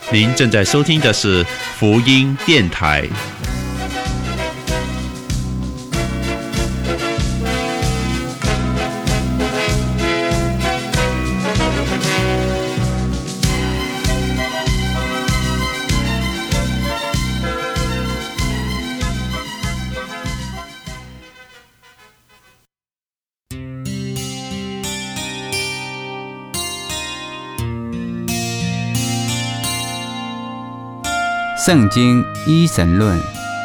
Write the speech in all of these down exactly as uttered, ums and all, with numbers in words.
您正在收听的是福音电台。 圣经一神论。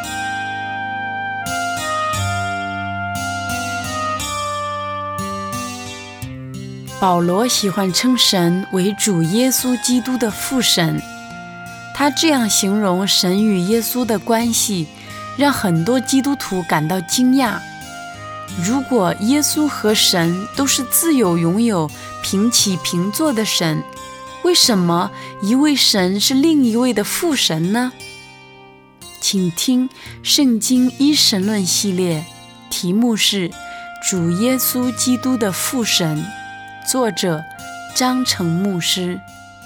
保罗喜欢称神为主耶稣基督的父神，他这样形容神与耶稣的关系，让很多基督徒感到惊讶。如果耶稣和神都是自有永有、平起平坐的神，为什么一位神是另一位的父神呢？请听圣经一神论系列，题目是主耶稣基督的父神，作者张成牧师。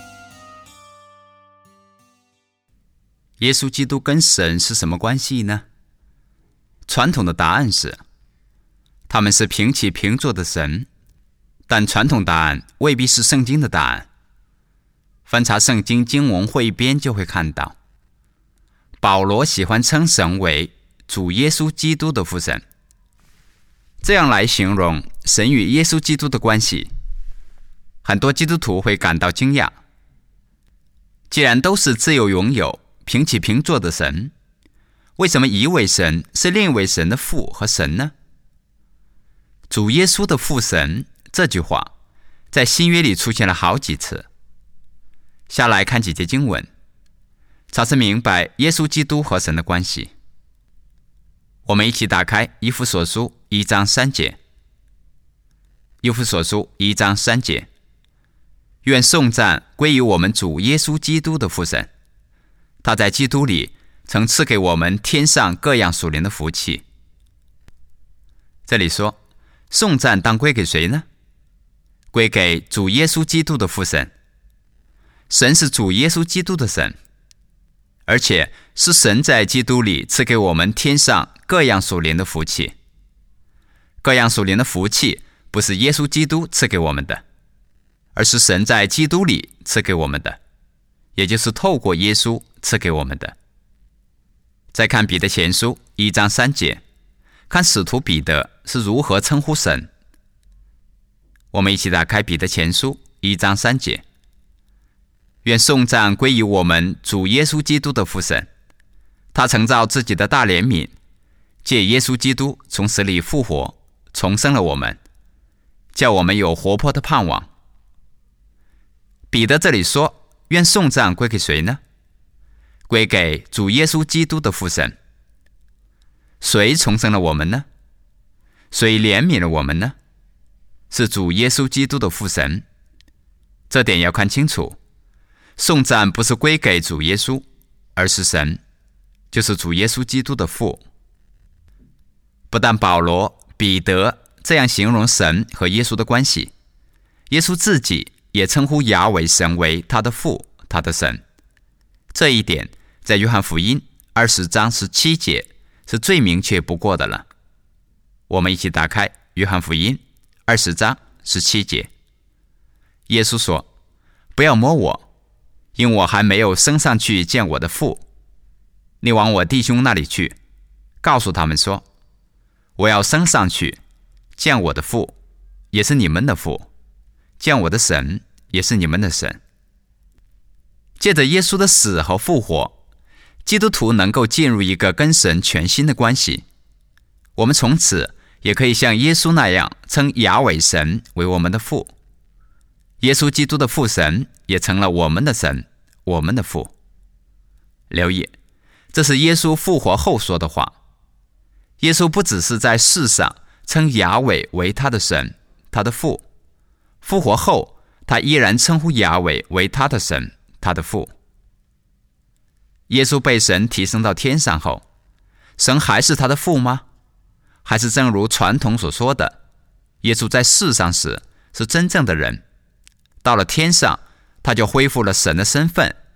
耶稣基督跟神是什么关系呢？传统的答案是，他们是平起平坐的神，但传统答案未必是圣经的答案。翻查圣经经文汇编就会看到，保罗喜欢称神为主耶稣基督的父神，这样来形容神与耶稣基督的关系，很多基督徒会感到惊讶。既然都是自由拥有、平起平坐的神，为什么一位神是另一位神的父和神呢？主耶稣的父神这句话在新约里出现了好几次。下来看几节经文，查实明白耶稣基督和神的关系。我们一起打开以弗所书一章三节。以弗所书一章三节，愿颂赞归于我们主耶稣基督的父神，他在基督里曾赐给我们天上各样属灵的福气。这里说，颂赞当归给谁呢？归给主耶稣基督的父神。神是主耶稣基督的神，而且是神在基督里赐给我们天上各样属灵的福气。各样属灵的福气不是耶稣基督赐给我们的，而是神在基督里赐给我们的，也就是透过耶稣赐给我们的。再看彼得前书一章三节，看使徒彼得是如何称呼神。我们一起打开彼得前书一章三节，愿颂赞归于我们主耶稣基督的父神，他曾照自己的大怜悯，借耶稣基督从死里复活，重生了我们，叫我们有活泼的盼望。彼得这里说，愿颂赞归给谁呢？归给主耶稣基督的父神。谁重生了我们呢？谁怜悯了我们呢？是主耶稣基督的父神。这点要看清楚，颂赞不是归给主耶稣，而是神，就是主耶稣基督的父。不但保罗、彼得这样形容神和耶稣的关系，耶稣自己也称呼雅伟神为他的父，他的神。这一点在约翰福音二十章十七节是最明确不过的了。我们一起打开约翰福音二十章十七节。耶稣说，不要摸我，因我还没有升上去见我的父。你往我弟兄那里去，告诉他们说，我要升上去见我的父，也是你们的父，见我的神，也是你们的神。借着耶稣的死和复活，基督徒能够进入一个跟神全新的关系。我们从此也可以像耶稣那样称雅伟神为我们的父。耶稣基督的父神也成了我们的神，我们的父。留意，这是耶稣复活后说的话。耶稣不只是在世上称雅伟为他的神，他的父，复活后他依然称呼雅伟为他的神，他的父。耶稣被神提升到天上后，神还是他的父吗？还是正如传统所说的，耶稣在世上时是真正的人，到了天上他就恢复了神的身份，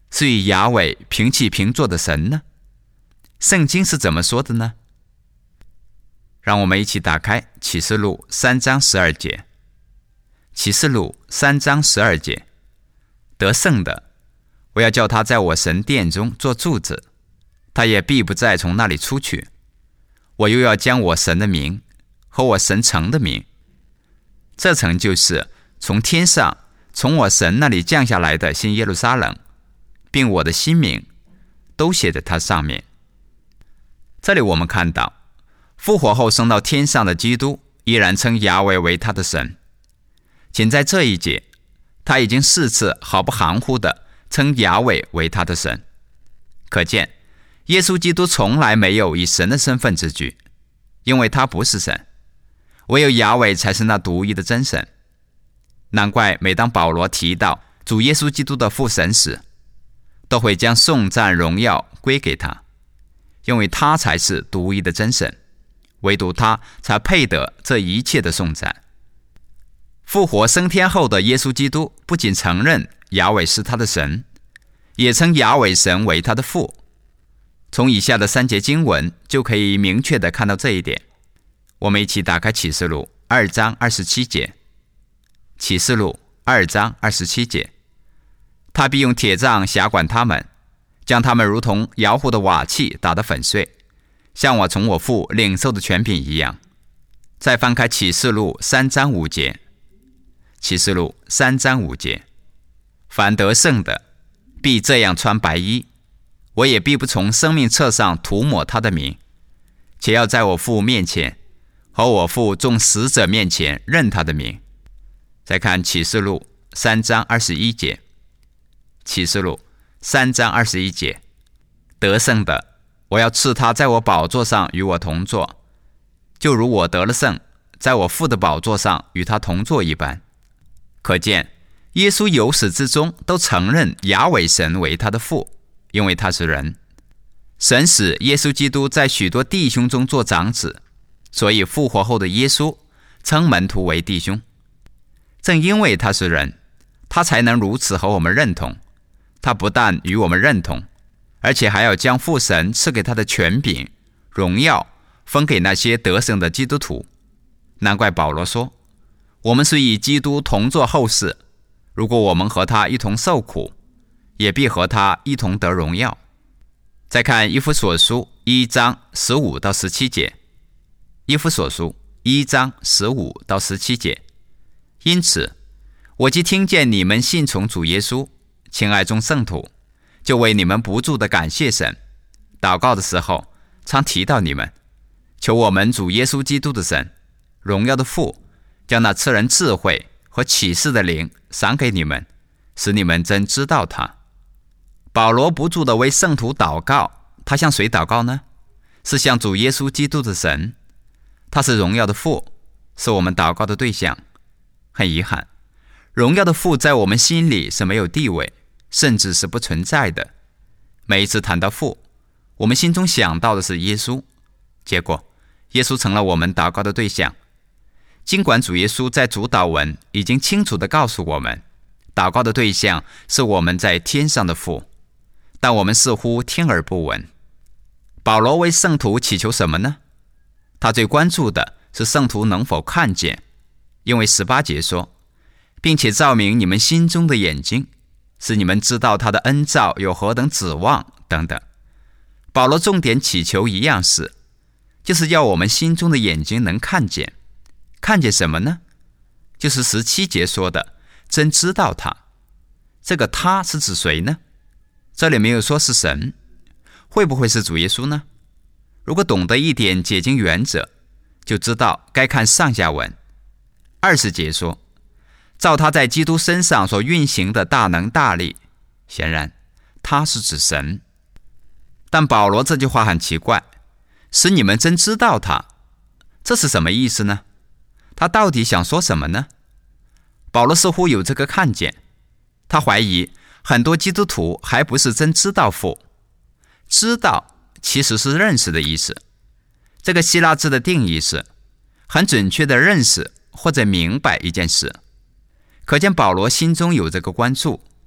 是与雅伟平起平坐的神呢？圣经是怎么说的呢？让我们一起打开启示录三章十二节。启示录三章十二节，得胜的，我要叫他在我神殿中做柱子，他也必不再从那里出去。我又要将我神的名和我神城的名，这城就是从天上从我神那里降下来的新耶路撒冷，并我的新名都写在它上面。这里我们看到，复活后升到天上的基督依然称雅伟为他的神。仅在这一节，他已经四次毫不含糊地称雅伟为他的神。可见耶稣基督从来没有以神的身份自居，因为他不是神，唯有雅伟才是那独一的真神。难怪每当保罗提到主耶稣基督的父神时，都会将颂赞荣耀归给他，因为他才是独一的真神，唯独他才配得这一切的颂赞。复活升天后的耶稣基督不仅承认雅伟是他的神，也称雅伟神为他的父。从以下的三节经文就可以明确地看到这一点。我们一起打开启示录二章二十七节。启示录二章二十七节，他必用铁杖辖管他们，将他们如同窑户的瓦器打得粉碎，像我从我父领受的权柄一样。再翻开启示录三章五节。启示录三章五节，凡得胜的必这样穿白衣，我也必不从生命册上涂抹他的名，且要在我父面前和我父众死者面前认他的名。再看启示录三章二十一节。启示录三章二十一节，得胜的，我要赐他在我宝座上与我同坐，就如我得了胜，在我父的宝座上与他同坐一般。可见耶稣由始至终都承认雅伟神为他的父，因为他是人。神使耶稣基督在许多弟兄中做长子，所以复活后的耶稣称门徒为弟兄。正因为他是人，他才能如此和我们认同。他不但与我们认同，而且还要将父神赐给他的权柄、荣耀分给那些得胜的基督徒。难怪保罗说，我们是与基督同作后世，如果我们和他一同受苦，也必和他一同得荣耀。再看以弗所书一章十五到十七节。以弗所书一章十五到十七节，因此我既听见你们信从主耶稣，亲爱众圣徒，就为你们不住的感谢神，祷告的时候常提到你们，求我们主耶稣基督的神，荣耀的父，将那赐人智慧和启示的灵赏给你们，使你们真知道他。保罗不住地为圣徒祷告，他向谁祷告呢？是向主耶稣基督的神，他是荣耀的父，是我们祷告的对象。很遗憾，荣耀的父在我们心里是没有地位，甚至是不存在的。每一次谈到父，我们心中想到的是耶稣，结果耶稣成了我们祷告的对象。尽管主耶稣在主祷文已经清楚地告诉我们，祷告的对象是我们在天上的父，但我们似乎听而不闻。保罗为圣徒祈求什么呢？他最关注的是圣徒能否看见，因为十八节说，并且照明你们心中的眼睛，使你们知道他的恩召有何等指望等等。保罗重点祈求一样事，就是要我们心中的眼睛能看见。看见什么呢？就是十七节说的真知道他。这个他是指谁呢？这里没有说是神，会不会是主耶稣呢？如果懂得一点解经原则，就知道该看上下文。二十节说，照他在基督身上所运行的大能大力，显然他是指神。但保罗这句话很奇怪，使你们真知道他，这是什么意思呢？他到底想说什么呢？保罗似乎有这个看见，他怀疑很多基督徒还不是真知道父。知道其实是认识的意思，这个希腊字的定义是很准确的认识或者明白一件事。可见保罗心中有这个关注，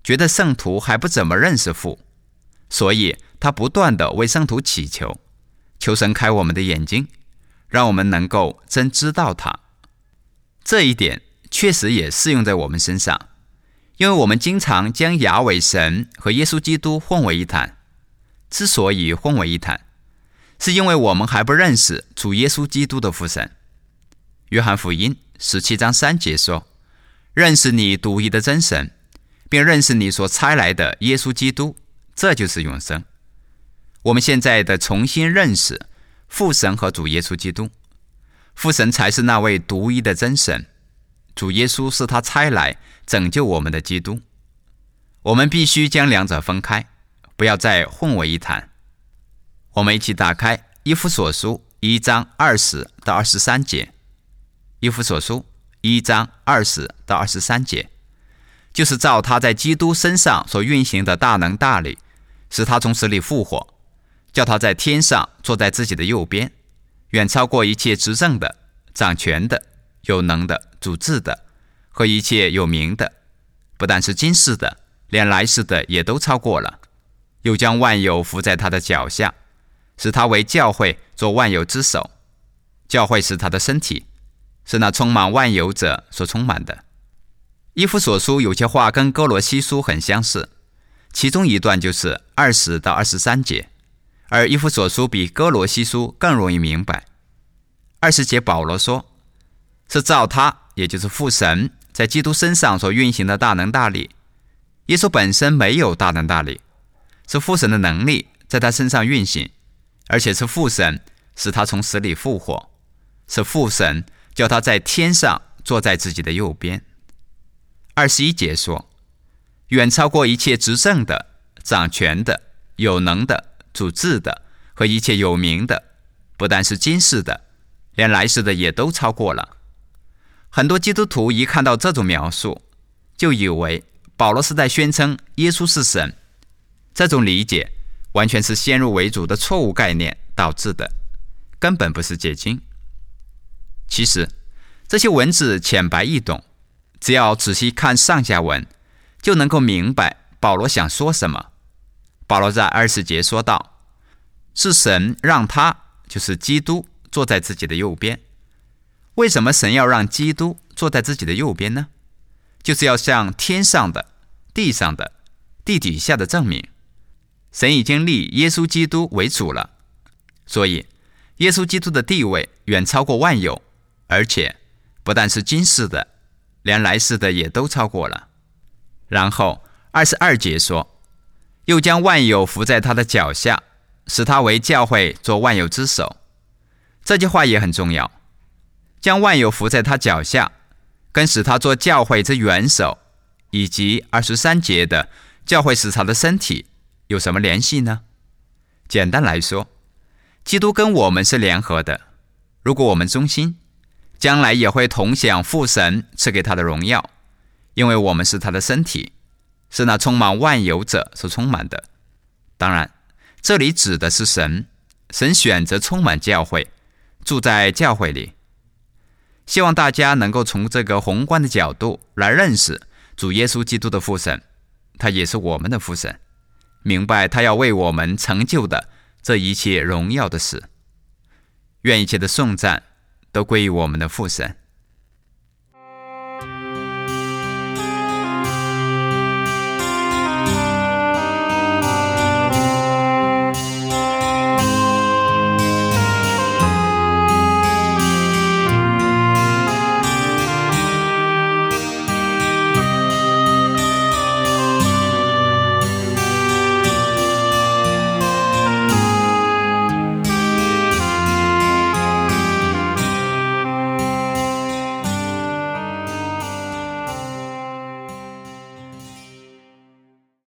觉得圣徒还不怎么认识父，所以他不断地为圣徒祈求，求神开我们的眼睛，让我们能够真知道他。这一点确实也适用在我们身上，因为我们经常将亚伟神和耶稣基督混为一谈。之所以混为一谈，是因为我们还不认识主耶稣基督的父神。约翰福音十七章三节说，认识你独一的真神，并认识你所差来的耶稣基督，这就是永生。我们现在的重新认识父神和主耶稣基督，父神才是那位独一的真神，主耶稣是他差来拯救我们的基督。我们必须将两者分开，不要再混为一谈。我们一起打开以弗所书一章二十到二十三节。以弗所书一章二十到二十三节，就是照他在基督身上所运行的大能大力，使他从死里复活，叫他在天上坐在自己的右边，远超过一切执政的、掌权的、有能的、主治的和一切有名的，不但是今世的，连来世的也都超过了，又将万有伏在他的脚下，使他为教会做万有之首。教会是他的身体，是那充满万有者所充满的。以弗所书有些话跟哥罗西书很相似，其中一段就是二十到二十三节，而以弗所书比哥罗西书更容易明白。二十节保罗说，是照他，也就是父神，在基督身上所运行的大能大力。耶稣本身没有大能大力，是父神的能力在他身上运行，而且是父神使他从死里复活，是父神叫他在天上坐在自己的右边。二十一节说，远超过一切执政的、掌权的、有能的、主治的和一切有名的，不但是今世的，连来世的也都超过了。很多基督徒一看到这种描述，就以为保罗是在宣称耶稣是神。这种理解完全是先入为主的错误概念导致的，根本不是解经。其实这些文字浅白易懂，只要仔细看上下文，就能够明白保罗想说什么。保罗在二十节说道，是神让他，就是基督，坐在自己的右边。为什么神要让基督坐在自己的右边呢？就是要向天上的、地上的、地底下的证明，神已经立耶稣基督为主了。所以耶稣基督的地位远超过万有，而且不但是今世的，连来世的也都超过了。然后二十二节说，又将万有伏在他的脚下，使他为教会做万有之首。这句话也很重要，将万有伏在他脚下，跟使他做教会之元首，以及二十三节的教会是他的身体有什么联系呢？简单来说，基督跟我们是联合的，如果我们忠心，将来也会同享父神赐给他的荣耀，因为我们是他的身体，是那充满万有者所充满的。当然，这里指的是神，神选择充满教会，住在教会里。希望大家能够从这个宏观的角度来认识主耶稣基督的父神，他也是我们的父神，明白他要为我们成就的这一切荣耀的事。愿一切的颂赞都归于我们的父神。